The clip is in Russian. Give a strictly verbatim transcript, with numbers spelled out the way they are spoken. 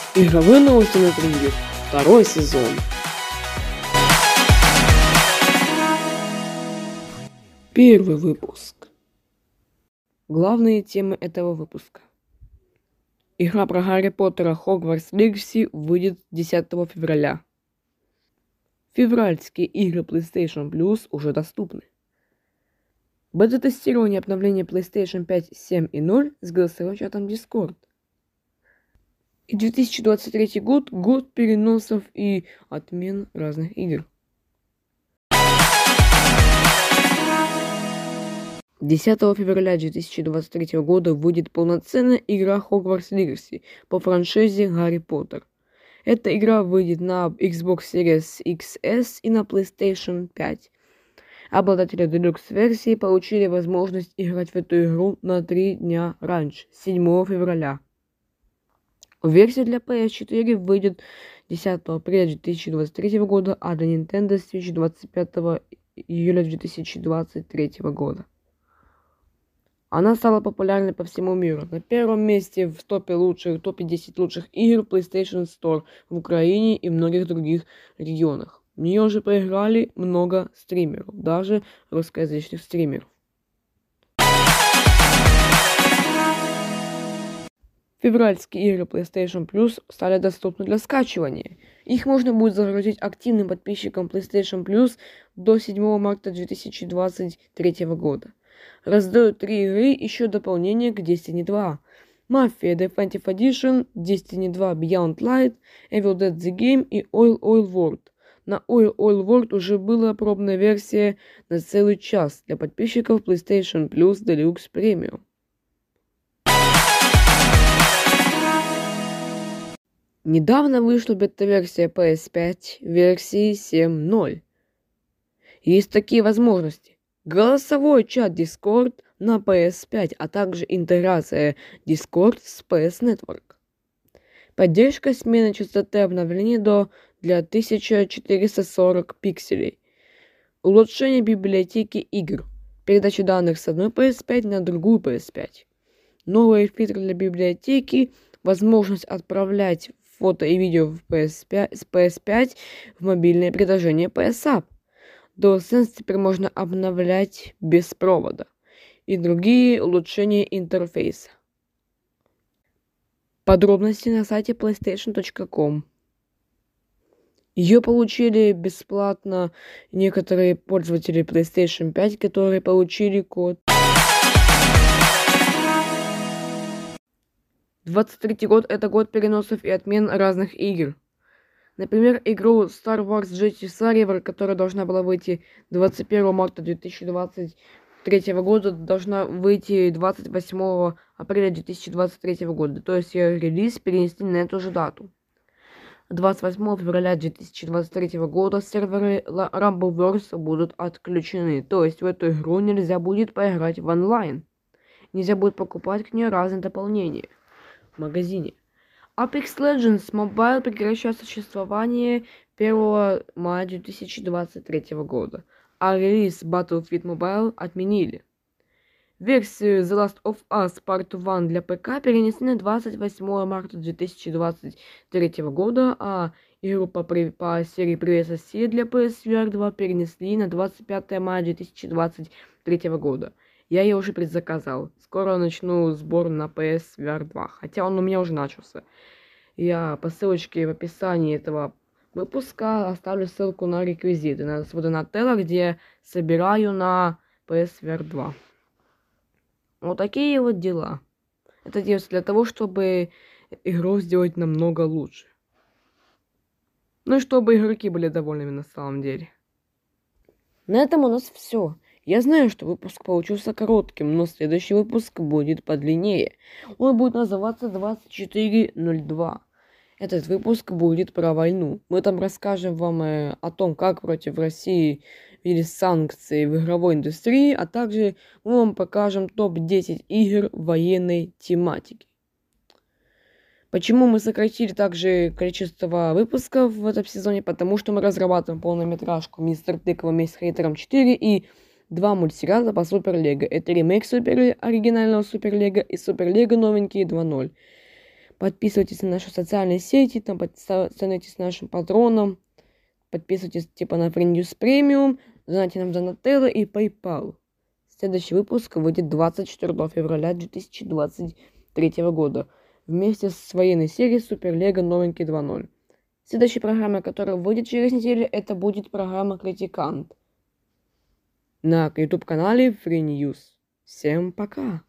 Игровые новости на тренде. Второй сезон. Первый выпуск. Главные темы этого выпуска. Игра про Гарри Поттера Хогвартс Легаси выйдет десятого февраля. Февральские игры PlayStation Plus уже доступны. Бета-тестирование обновления PlayStation пять семь и ноль с голосовым чатом Discord. И две тысячи двадцать третий год – год переносов и отмен разных игр. десятого февраля две тысячи двадцать третьего года выйдет полноценная игра Hogwarts Legacy по франшизе Гарри Поттер. Эта игра выйдет на Xbox Series икс эс и на PlayStation пять. Обладатели Deluxe версии получили возможность играть в эту игру на три дня раньше, седьмого февраля. Версия для пи эс четыре выйдет десятого апреля две тысячи двадцать третьего года, а для Nintendo Switch двадцать пятого июля две тысячи двадцать третьего года. Она стала популярной по всему миру. На первом месте в топе лучших, топе десять лучших игр PlayStation Store в Украине и многих других регионах. В нее уже поиграли много стримеров, даже русскоязычных стримеров. Февральские игры PlayStation Plus стали доступны для скачивания. Их можно будет загрузить активным подписчикам PlayStation Plus до седьмого марта две тысячи двадцать третьего года. Раздают три игры, еще дополнение к Destiny два. Mafia Definitive Edition, Destiny два Beyond Light, Evil Dead The Game и Oil Oil World. На Oil Oil World уже была пробная версия на целый час для подписчиков PlayStation Plus Deluxe Premium. Недавно вышла бета-версия пи эс пять версии семь ноль. Есть такие возможности. Голосовой чат Discord на пи эс пять, а также интеграция Discord с пи эс Network. Поддержка смены частоты обновления до для тысяча четыреста сорок пикселей. Улучшение библиотеки игр. Передача данных с одной пи эс пять на другую пи эс пять. Новые фильтры для библиотеки. Возможность отправлять фото и видео в пи эс пять, с пи эс пять в мобильное приложение пи эс App. DualSense теперь можно обновлять без провода. И другие улучшения интерфейса. Подробности на сайте PlayStation точка ком. Ее получили бесплатно некоторые пользователи PlayStation пять, которые получили код. двадцать третий год – это год переносов и отмен разных игр. Например, игру Star Wars Jedi Survivor, которая должна была выйти двадцать первого марта две тысячи двадцать третьего года, должна выйти двадцать восьмого апреля две тысячи двадцать третьего года. То есть ее релиз перенесли на эту же дату. двадцать восьмого февраля две тысячи двадцать третьего года серверы Rumbleverse будут отключены. То есть в эту игру нельзя будет поиграть в онлайн. Нельзя будет покупать к ней разные дополнения в магазине. Apex Legends Mobile прекращает существование первого мая две тысячи двадцать третьего года, а релиз Battlefield Mobile отменили. Версию The Last of Us Part один для ПК перенесли на двадцать восьмого марта две тысячи двадцать третьего года, а игру по, по серии Привет Сосед для пи эс ви ар два перенесли на двадцать пятого мая две тысячи двадцать третьего года. Я ее уже предзаказал. Скоро начну сбор на пи эс ви ар два, хотя он у меня уже начался. Я по ссылочке в описании этого выпуска оставлю ссылку на реквизиты на Donatello, где собираю на пи эс ви ар два. Вот такие вот дела. Это делается для того, чтобы игру сделать намного лучше. Ну и чтобы игроки были довольными на самом деле. На этом у нас все. Я знаю, что выпуск получился коротким, но следующий выпуск будет подлиннее. Он будет называться двадцать четыре ноль два. Этот выпуск будет про войну. Мы там расскажем вам э, о том, как против России ввели санкции в игровой индустрии, а также мы вам покажем топ десять игр военной тематики. Почему мы сократили также количество выпусков в этом сезоне? Потому что мы разрабатываем полнометражку «Мистер Тыква Месть хейтерам четыре» и два мультсериала по Супер Лего. Это ремейк Супер оригинального Супер Лего и Супер Лего новенькие два ноль. Подписывайтесь на наши социальные сети, там становитесь нашим патроном. Подписывайтесь типа на Free News Premium, донатьте нам за Donatello и PayPal. Следующий выпуск выйдет двадцать четвёртого февраля две тысячи двадцать третьего года вместе с военной серией Супер Лего новенький два ноль. Следующая программа, которая выйдет через неделю, это будет программа Критикант на YouTube канале Free News. Всем пока!